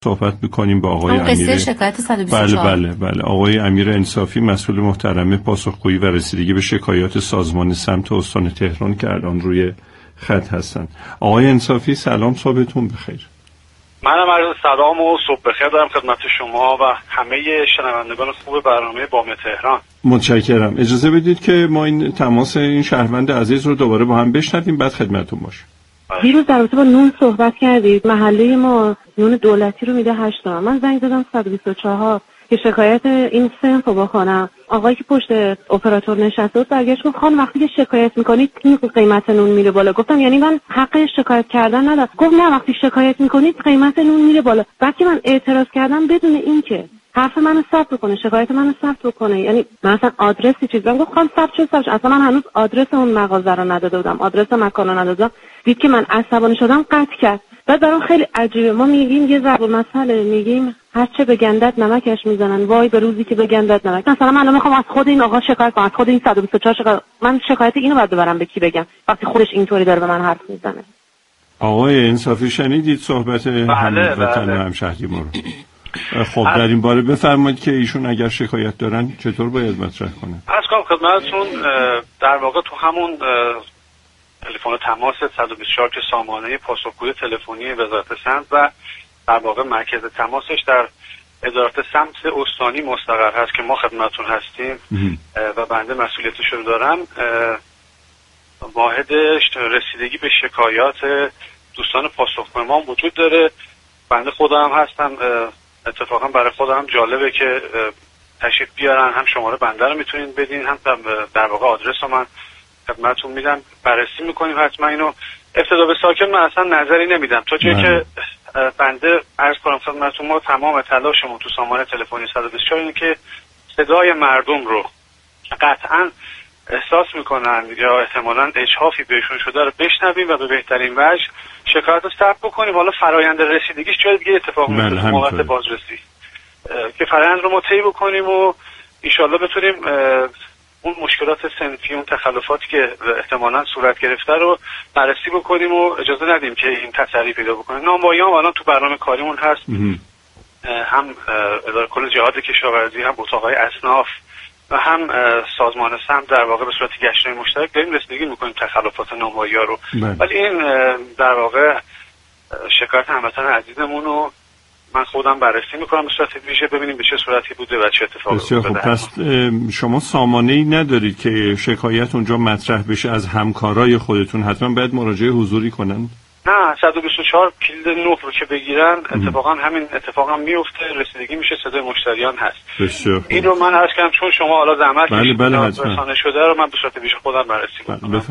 صحبت می‌کنیم با آقای امیر. شکایت 124. بله آقای امیر انصافی، مسئول محترم پاسخگویی و رسیدگی به شکایات سازمان سمت استان تهران که الان روی خط هستن. آقای انصافی سلام، صبحتون بخیر. منم عرض سلام و صبح بخیر دارم خدمت شما و همه شنوندگان خوب برنامه بام تهران. متشکرم. اجازه بدید که ما این تماس این شهروند عزیز رو دوباره با هم بشنویم بعد خدمتتون باشیم. دیروز در رابطه با نون صحبت کردید. محله ما نون دولتی رو میده 8 تومن. من زنگ زدم 124 که شکایت این صنف رو بکنم. آقایی که پشت اپراتور نشسته بود برگشت گفت خانم وقتی که شکایت میکنید این قیمت نون میره بالا. گفتم یعنی من حق شکایت کردن ندارم؟ گفت نه، وقتی شکایت میکنید قیمت نون میره بالا. وقتی من اعتراض کردم بدون اینکه حرف منو ثبت کنه، شکایت منو ثبت کنه، یعنی مثلا آدرسی چیزا، گفت خانم ثبت اصلا من هنوز آدرس اون مغازه رو نداده بودم، آدرس مکان رو ندادم. دید که من عصبانی شدم قطع کرد. بعد برام خیلی عجیبه، ما میگیم یه ضرب المثل، میگیم هر چه به گندت نمکش میزنن، وای به روزی که به گندت نمک. مثلا من الان میخوام از خود این آقا شکایت کنم، از خود این 124 شکایت. من شکایت اینو بعد ببرم به کی بگم وقتی خودش اینطوری داره به من حرف میزنه؟ آقای انصافی شنیدید صحبت هموطن و همشهری ما رو. خب در این باره بفرمایید که ایشون اگر شکایت دارن چطور باید مطرح کنن؟ عرض کنم خدمتتون در واقع تو همون تلفن تماس 124 که سامانه پاسخگوی تلفنی وزارت سمت و در واقع مرکز تماسش در ادارات سمت استانی مستقر هست که ما خدمتتون هستیم و بنده مسئولیتش رو دارم. واحد رسیدگی به شکایات دوستان پاسخگوی ما وجود داره. بنده خودم هستم. اتفاقا برای خودم جالبه که تشریف بیارن، هم شماره بنده رو میتونین بدین، هم در واقع آدرس رو من خدمتتون میدم، بررسی میکنیم. حتما اینو ابتدا به ساکن من اصلا نظری نمیدم تا جایی که بنده عرض کنم خدمتتون ما تمام تلاشمون تو سامانه تلفنی 124 اینه که صدای مردم رو قطعا احساس میکنن یا احتمالاً اجحافی بهشون شده رو بشنویم و به بهترین وجه شکایت رو ثبت بکنیم. حالا فرآیند رسیدگیش جای دیگه اتفاق میفته، موقت بازرسی که فرآیند رو ما طی بکنیم و انشالله بتونیم اون مشکلات صنفی، اون تخلفاتی که احتمالاً صورت گرفته رو بررسی بکنیم و اجازه ندیم که این تسری پیدا بکنه. نامبایی هم الان تو برنامه کاریمون هست، هم اداره کل جهاد کشاورزی، هم اتاق‌های اصناف و هم سازمان سمت در واقع به صورت گشت‌های مشترک داریم رسیدگی می‌کنیم تخلفات نامبایی‌ها رو. ولی این در واقع شکایت هموطن عزیزمون رو من خودم بررسی میکنم به صورت ویژه، ببینیم به چه صورتی بوده و چه اتفاقی بوده. خب پس شما سامانه‌ای ندارید که شکایت اونجا مطرح بشه از همکارای خودتون؟ حتما باید مراجعه حضوری کنن؟ نه، 124 کلید 9 رو که بگیرن اتفاقا همین اتفاقا میفته، رسیدگی میشه، صدای مشتریان هست. بسیار این رو من عرض کردم چون شما حالا زحمت کشیدید رسانه شده رو من به صورت ویژه خودم بررسی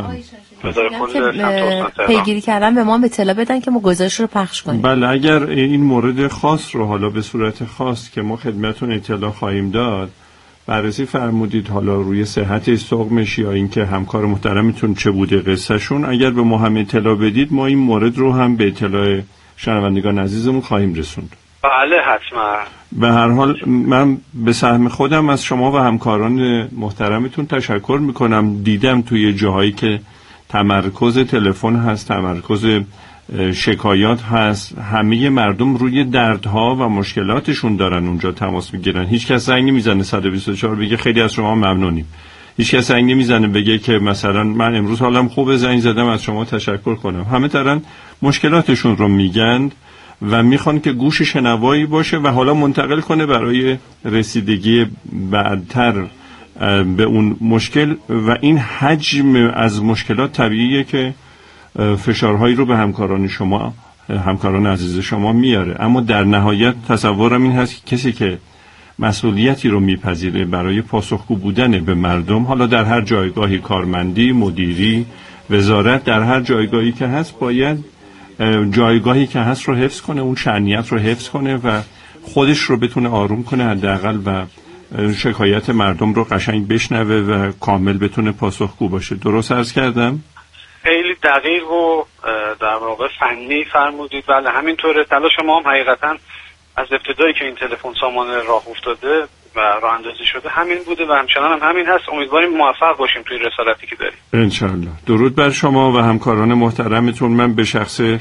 میکنم. پیگیری کردن به ما اطلاع بدن که ما گزارش رو پخش کنیم. بله، اگر این مورد خاص رو حالا به صورت خاص که ما خدمتتون اطلاع خواهیم داد بررسی فرمودید، حالا روی صحت سقمش یا اینکه همکار محترمتون چه بوده قصهشون، اگر به ما هم اطلاع بدید ما این مورد رو هم به اطلاع شنوندگان عزیزمون خواهیم رسوند. بله حتما. به هر حال من به سهم خودم از شما و همکاران محترمتون تشکر میکنم. دیدم توی جاهایی که تمرکز تلفن هست، تمرکز شکایات هست، همه مردم روی دردها و مشکلاتشون دارن اونجا تماس میگیرن. هیچ کس زنگ نمیزنه 124 بگه خیلی از شما ممنونیم. هیچ کس زنگ نمیزنه بگه که مثلا من امروز حالم خوبه زنگ زدم از شما تشکر کنم. همه دارن مشکلاتشون رو میگن و میخوان که گوش شنوایی باشه و حالا منتقل کنه برای رسیدگی بعدتر به اون مشکل. و این حجم از مشکلات طبیعیه که فشارهایی رو به همکاران شما، همکاران عزیز شما میاره. اما در نهایت تصورم این هست که کسی که مسئولیتی رو میپذیره برای پاسخگو بودن به مردم، حالا در هر جایگاهی، کارمندی، مدیری، وزارت، در هر جایگاهی که هست باید جایگاهی که هست رو حفظ کنه، اون شأنیت رو حفظ کنه و خودش رو بتونه آروم کنه حداقل و شکایت مردم رو قشنگ بشنوه و کامل بتونه پاسخگو باشه. درست عرض کردم؟ خیلی دقیق و در واقع فنی فرمودید. بله همینطوره. تلاش ما هم حقیقتا از ابتدایی که این تلفن سامانه راه افتاده و راه اندازی شده همین بوده و همچنان هم همین هست. امیدواریم موفق باشیم توی رسالتی که داریم. انشالله. درود بر شما و همکاران محترمتون. من به شخص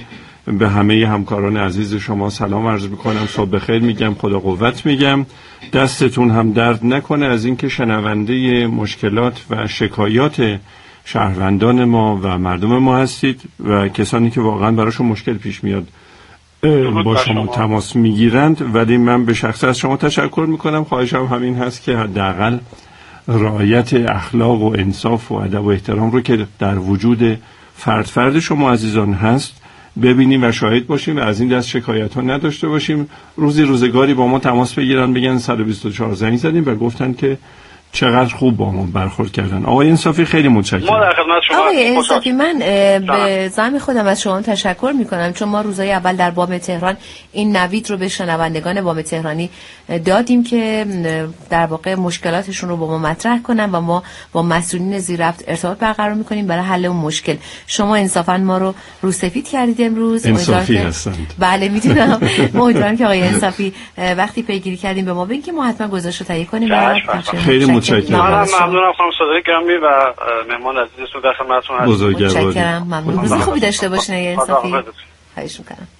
به همه همکاران عزیز شما سلام عرض میکنم، صبح بخیر میگم، خدا قوت میگم، دستتون هم درد نکنه از اینکه شنونده مشکلات و شکایات شهروندان ما و مردم ما هستید و کسانی که واقعا براشون مشکل پیش میاد با شما تماس میگیرند. ولی من به شخص از شما تشکر میکنم. خواهشم همین هست که حداقل رعایت اخلاق و انصاف و ادب و احترام رو که در وجود فرد شما عزیزان هست ببینیم و شاهد باشیم و از این دست شکایت ها نداشته باشیم. روزگاری با ما تماس بگیرن بگن 124 زنگ زدیم و گفتن که چقدر خوب با ما برخورد کردن. آقای انصافی خیلی متشکرم. ما در خدمت شما. آقای انصافی من به زعم خودم از شما تشکر میکنم، چون ما روزهای اول در بام تهران این نوید رو به شنوندگان بام تهرانی دادیم که در واقع مشکلاتشون رو با ما مطرح کنن و ما با مسئولین زیر ربط ارتباط برقرار میکنیم برای حل اون مشکل. شما انصافا ما رو روسفید کردید امروز. انصافی هستند. بله میدونم. امیدوارم که آقای انصافی وقتی پیگیری کردیم به ما بگین که ما حتما گزارش رو تهیه کنیم. خیلی متشکرم. ممنونم خانم صادقی گرامی و مهمان عزیزتون در خدمتتون هستم. بزرگواری. متشکرم. ممنون. روز خوبی داشته باشین آقای انصافی. خواهش می‌کنم.